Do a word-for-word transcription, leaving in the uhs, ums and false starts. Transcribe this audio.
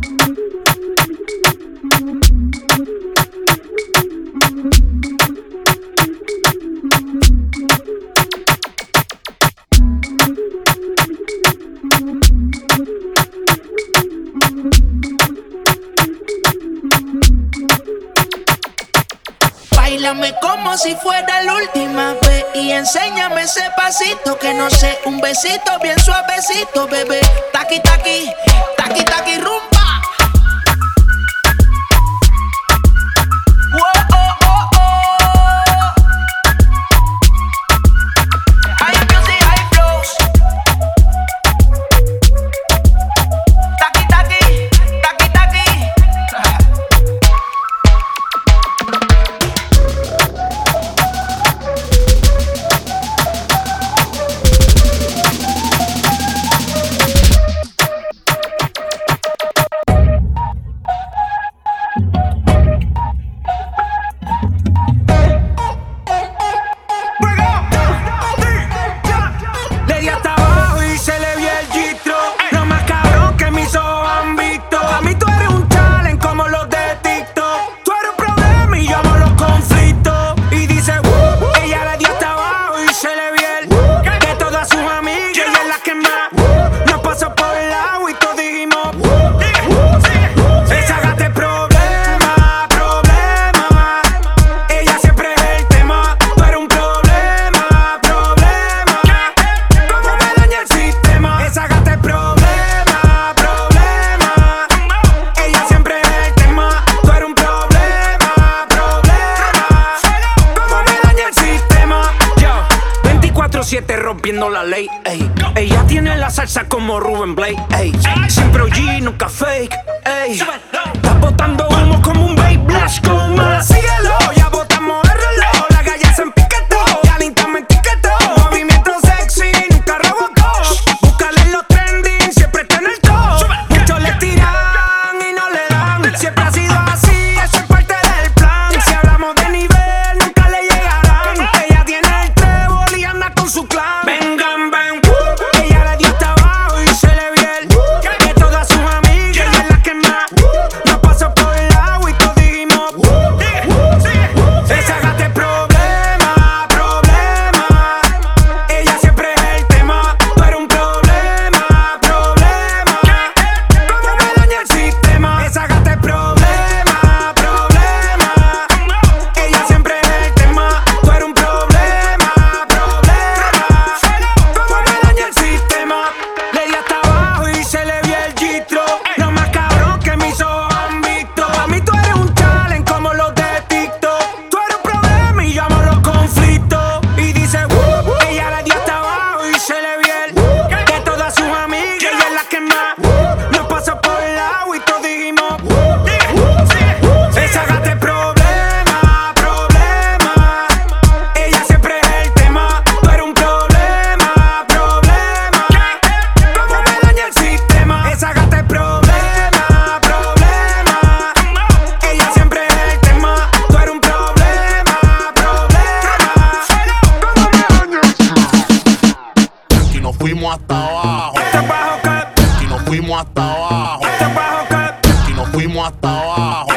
Báilame como si fuera la última vez y enséñame ese pasito que no sé, un besito bien suavecito, bebé. Taqui, taqui, taqui, taqui, rumba. siete rompiendo la ley, ey. Ella tiene la salsa como Rubén Blade, ey. Siempre O G, nunca fake, ey. Está botando humo como un babe blast con más. Síguelo, ya botamos el reloj. La calle se empiquetó, ya Anita me etiquetó. Movimiento sexy, nunca robotó. Búscale en los trending, siempre está en el top. Muchos le tiran y no le dan. Siempre ha sido así, eso es parte del plan. Si hablamos de nivel, nunca le llegarán. Ella tiene el trébol y anda con su clan. Vengan, ven, uh, ella le dio hasta abajo y se le vio el uh, que todas sus amigas, ella es la que más uh, nos pasó por el agua y todos dijimos uh, uh, esa gata es problema, problema. Ella siempre es el tema, tú eres un problema, problema. Como me daña el sistema. Esa gata es problema, problema. Ella siempre es el tema, tú eres un problema, problema. Como me daña el sistema. Le di hasta abajo y se le vio el gistro. Lo más cabrón que mis ojos han visto. Pa' mí tú eres un talent como los de TikTok. Tú eres un problema y yo amo los conflictos. Y dice, uh, uh, ella le dio hasta abajo y se le vio el uh, de todas sus amigas, ella es la que más uh, nos pasó por el agua y todos dijimos uh, uh, esa gata es problema, problema. Ella siempre es el tema, tú eres un problema, problema. Como me daña el sistema. Esa gata es problema, problema. Ella siempre es el tema, tú eres un problema, problema. Como me daña el sistema. Y nos fuimos hasta abajo. Hasta abajo que, Y nos fuimos hasta abajo. hasta abajo que, Y nos fuimos hasta abajo.